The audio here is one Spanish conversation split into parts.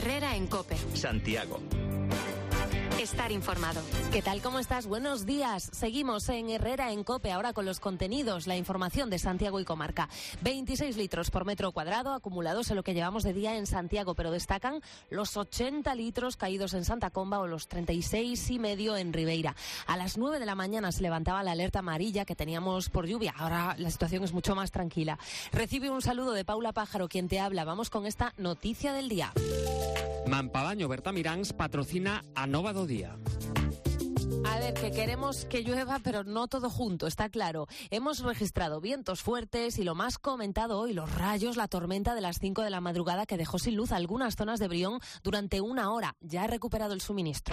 Herrera en COPE. Santiago. Estar informado. ¿Qué tal? ¿Cómo estás? Buenos días. Seguimos en Herrera en COPE, ahora con los contenidos, la información de Santiago y comarca. 26 litros por metro cuadrado acumulados en lo que llevamos de día en Santiago, pero destacan los 80 litros caídos en Santa Comba o los 36,5 en Ribeira. A las 9 de la mañana se levantaba la alerta amarilla que teníamos por lluvia. Ahora la situación es mucho más tranquila. Recibe un saludo de Paula Pájaro, quien te habla. Vamos con esta noticia del día. Mampavaño Bertamiráns patrocina a Nova do Día. A ver, que queremos que llueva, pero no todo junto, está claro. Hemos registrado vientos fuertes y lo más comentado hoy, los rayos, la tormenta de las 5 de la madrugada que dejó sin luz algunas zonas de Brión durante 1 hora. Ya ha recuperado el suministro.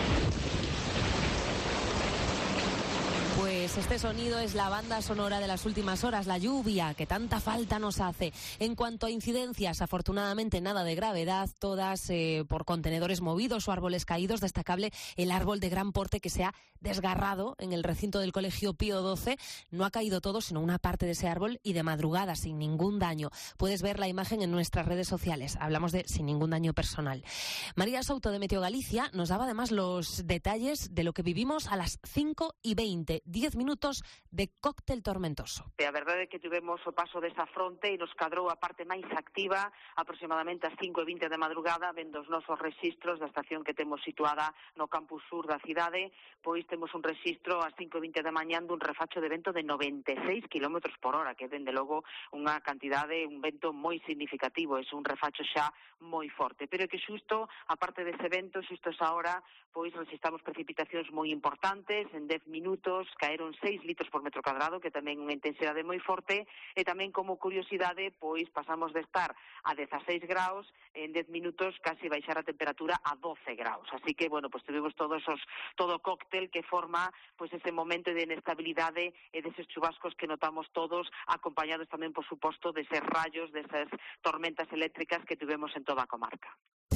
Pues este sonido es la banda sonora de las últimas horas, la lluvia que tanta falta nos hace. En cuanto a incidencias, afortunadamente nada de gravedad, todas por contenedores movidos o árboles caídos. Destacable el árbol de gran porte que se ha desgarrado en el recinto del Colegio Pío XII. No ha caído todo, sino una parte de ese árbol y de madrugada, sin ningún daño. Puedes ver la imagen en nuestras redes sociales. Hablamos de sin ningún daño personal. María Souto de Meteo Galicia nos daba además los detalles de lo que vivimos a las 5:20. 10 minutos de cóctel tormentoso. A verdade é que tivemos o paso desa fronte e nos cadrou a parte máis activa aproximadamente ás 5:20 de madrugada, vendo os nosos rexistros da estación que temos situada no campus sur da cidade, pois temos un rexistro ás 5:20 da mañán dun refacho de vento de 96 km por hora, que dende logo unha cantidade, un vento moi significativo, é un refacho xa moi forte, pero é que xusto, aparte dese vento, xusto esa hora, pois registramos precipitacións moi importantes, en 10 minutos caeron 6 litros por metro cuadrado, que tamén unha intensidade moi forte, e tamén como curiosidade, pois pasamos de estar a 16 graus, en 10 minutos casi baixar a temperatura a 12 graus. Así que, bueno, pois tuvimos todo o cóctel que forma pois ese momento de inestabilidade e deses chubascos que notamos todos, acompañados tamén, por suposto, deses rayos, desas tormentas eléctricas que tuvemos en toda a comarca.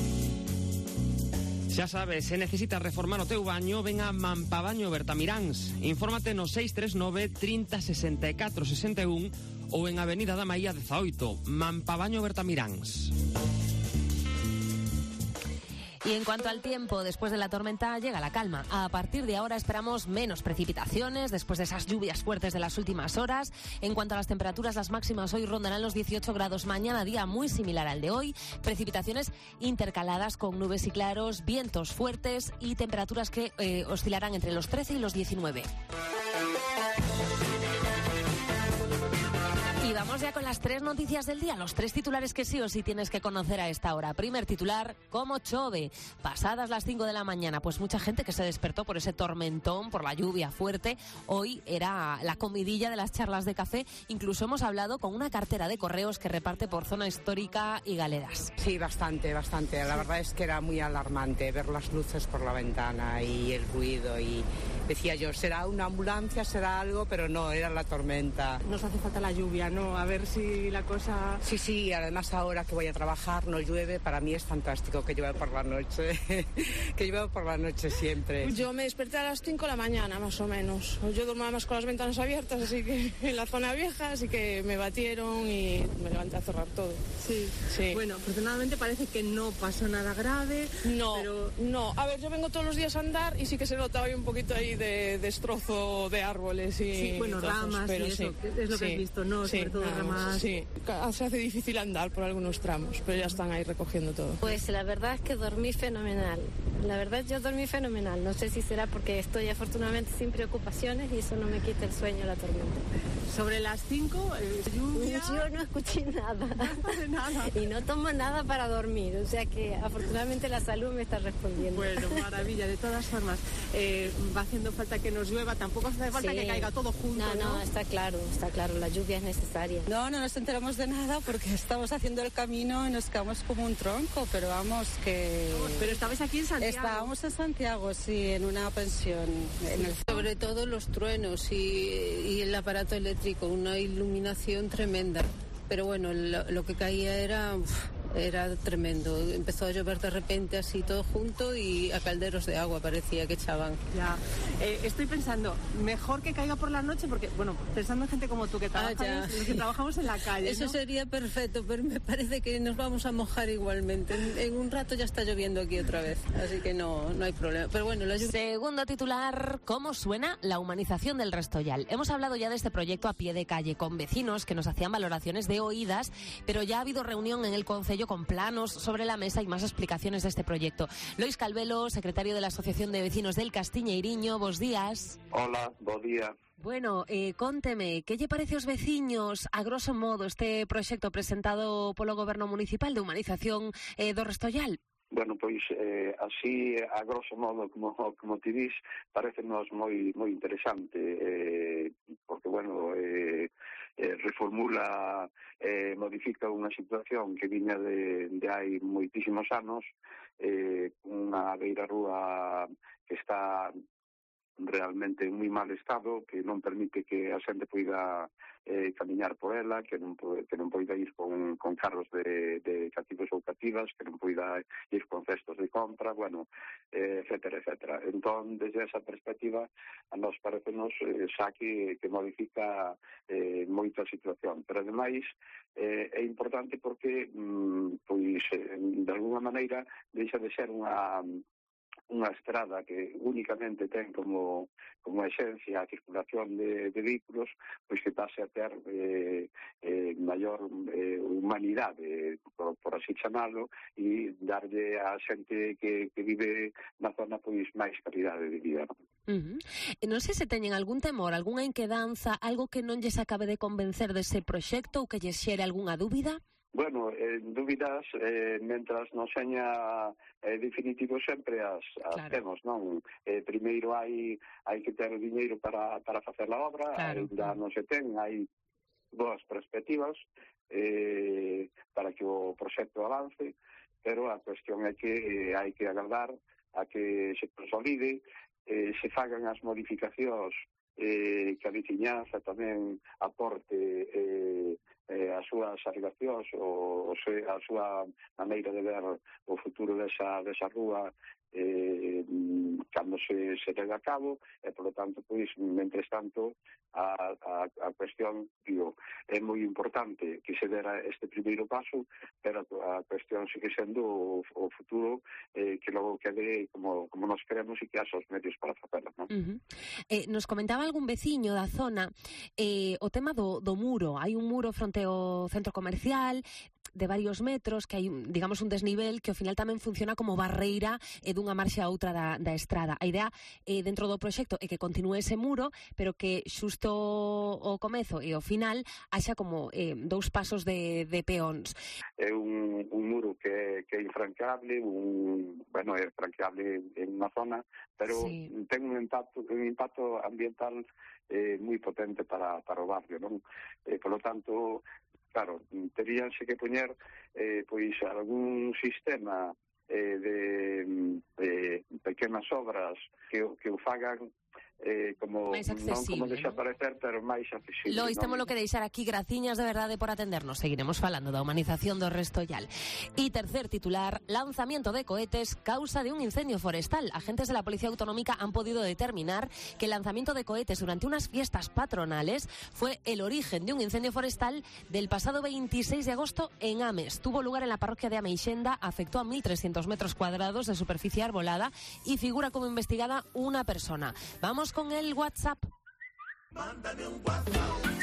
Xa sabes, se necesitas reformar o teu baño, ven a Mampavaño Bertamiráns. Infórmate no 639 30 64 61 ou en Avenida da Maía 18, Mampavaño Bertamiráns. Y en cuanto al tiempo, después de la tormenta llega la calma. A partir de ahora esperamos menos precipitaciones después de esas lluvias fuertes de las últimas horas. En cuanto a las temperaturas, las máximas hoy rondarán los 18 grados. Mañana día muy similar al de hoy. Precipitaciones intercaladas con nubes y claros, vientos fuertes y temperaturas que oscilarán entre los 13 y los 19. Y vamos ya con las 3 noticias del día, los 3 titulares que sí o sí tienes que conocer a esta hora. Primer titular, ¿cómo chove? Pasadas las 5 de la mañana, pues mucha gente que se despertó por ese tormentón, por la lluvia fuerte. Hoy era la comidilla de las charlas de café. Incluso hemos hablado con una cartera de correos que reparte por zona histórica y galeras. Sí, bastante. La verdad es que era muy alarmante ver las luces por la ventana y el ruido, y decía yo, será una ambulancia, será algo, pero no, era la tormenta. Nos hace falta la lluvia, ¿no? A ver si la cosa... Sí, además ahora que voy a trabajar no llueve, para mí es fantástico que llueva por la noche, que llueva por la noche siempre. Yo me desperté a las 5 de la mañana, más o menos. Yo dormía más con las ventanas abiertas, así que en la zona vieja, así que me batieron y me levanté a cerrar todo. Sí. Bueno, afortunadamente parece que no pasó nada grave. No. A ver, yo vengo todos los días a andar y sí que se notaba ahí un poquito ahí de destrozo de árboles y... Sí, bueno, ramas, pero y eso, es lo que has visto, ¿no? Sí, sobre todo ramas. Sí, se hace difícil andar por algunos tramos, pero ya están ahí recogiendo todo. Pues la verdad es que dormí fenomenal. La verdad yo dormí fenomenal. No sé si será porque estoy afortunadamente sin preocupaciones y eso no me quita el sueño, la tormenta. Sobre las 5, lluvia... Yo no escuché nada. Nada. Y no tomo nada para dormir, o sea que afortunadamente la salud me está respondiendo. Bueno, maravilla. De todas formas, va haciendo falta que nos llueva, tampoco hace falta que caiga todo junto, ¿no? No, está claro, la lluvia es necesaria. No nos enteramos de nada porque estamos haciendo el camino y nos quedamos como un tronco, pero vamos que... Pero estabais aquí en Santiago. Estábamos en Santiago, sí, en una pensión. Sobre todo los truenos y el aparato eléctrico, una iluminación tremenda. Pero bueno, lo que caía era Era tremendo. Empezó a llover de repente así todo junto y a calderos de agua parecía que echaban. Ya. Estoy pensando, mejor que caiga por la noche porque, bueno, pensando en gente como tú que trabajamos en la calle, Eso ¿no? sería perfecto, pero me parece que nos vamos a mojar igualmente. En un rato ya está lloviendo aquí otra vez, así que no hay problema. Pero bueno, la lluvia... Segundo titular, ¿cómo suena la humanización del Restoyal? Hemos hablado ya de este proyecto a pie de calle, con vecinos que nos hacían valoraciones de oídas, pero ya ha habido reunión en el Concello con planos sobre la mesa y más explicaciones de este proyecto. Lois Calvelo, secretario de la Asociación de Vecinos del Castiñeiriño, bos días. Hola, bos días. Bueno, cónteme, que lle parece aos veciños, a grosso modo, este proxecto presentado polo Goberno Municipal de humanización do Restoyal? Bueno, pois así, a grosso modo, como ti dis, parecenos moi interesante, porque, bueno, reformula, modifica unha situación que viña de hai moitísimos anos, unha beirarrúa que está realmente en moi mal estado, que non permite que a xente poida camiñar por ela, que non poida ir con carros de cativos ou cativas, que non poida ir con cestos de compra, bueno, etcétera, etcétera. Entón, desde esa perspectiva, a nos parecenos xa que modifica moito a situación. Pero, ademais, é importante porque, pois, de alguna maneira, deixa de ser unha estrada que únicamente ten como esencia a circulación de vehículos, pois que pase a ter maior humanidade, por así chamalo, e darlle a xente que vive na zona pois máis calidade de vida. Non sei se teñen algún temor, algunha inquedanza, algo que non lles acabe de convencer dese proxecto ou que lles xere algunha dúbida? Bueno, dúbidas, mentras non seña definitivo sempre as claro. Temos, non? Primeiro hai que ter o diñeiro para facer a obra, claro. Ainda non se ten, hai dúas perspectivas para que o proxecto avance, pero a cuestión é que hai que agardar a que se consolide, se fagan as modificacións que a veciñanza tamén aporte as súas alegacións ou a súa maneira de ver o futuro desa rúa cando se llega a cabo e, por lo tanto, pois, mentres tanto, a cuestión, digo, é moi importante que se dera este primeiro paso, pero a cuestión sigue sendo o futuro que logo quede como nos queremos e que haxa os medios para facelo, non? Nos comentaba algún veciño da zona o tema do muro. Hai un muro fronte ao centro comercial de varios metros, que hai, digamos, un desnivel que ao final tamén funciona como barreira dunha marxe a outra da estrada. A idea dentro do proxecto é que continúe ese muro, pero que xusto o comezo e o final haxa como dous pasos de peóns. É un muro que é infranqueable, é franqueable en unha zona, pero sí. Ten un impacto ambiental moi potente para o barrio, non? Por lo tanto, claro, teríanse que poñer pois algún sistema de pequenas obras que o fagan como non como desaparecer, pero máis accesible. Lois, temos lo que deixar aquí. Graciñas de verdade por atendernos. Seguiremos falando da humanización do Restoyal. E tercer titular, lanzamiento de cohetes causa de un incendio forestal. Agentes de la Policía Autonómica han podido determinar que el lanzamiento de cohetes durante unas fiestas patronales fue el origen de un incendio forestal del pasado 26 de agosto en Ames. Tuvo lugar en la parroquia de Ameixenda, afectó a 1.300 metros cuadrados de superficie arbolada y figura como investigada una persona. Vamos con el WhatsApp. Mándame un WhatsApp.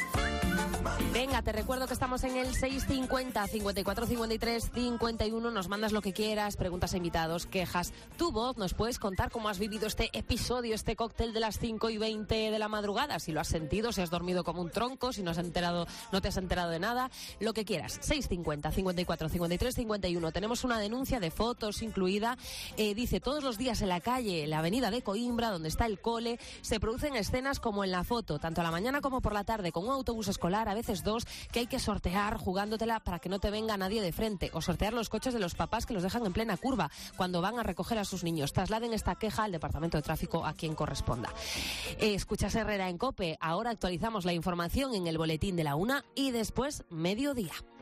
Venga, te recuerdo que estamos en el 650 54 53 51. Nos mandas lo que quieras, preguntas a invitados, quejas. Tu voz, nos puedes contar cómo has vivido este episodio, este cóctel de las 5:20 de la madrugada. Si lo has sentido, si has dormido como un tronco, si no te has enterado de nada, lo que quieras. 650 54 53 51. Tenemos una denuncia de fotos incluida. Dice, todos los días en la calle, en la avenida de Coimbra, donde está el cole, se producen escenas como en la foto, tanto a la mañana como por la tarde, con un autobús escolar, a veces dos, que hay que sortear jugándotela para que no te venga nadie de frente, o sortear los coches de los papás que los dejan en plena curva cuando van a recoger a sus niños. Trasladen esta queja al Departamento de Tráfico a quien corresponda. Escuchas Herrera en COPE. Ahora actualizamos la información en el boletín de la 1 y después mediodía.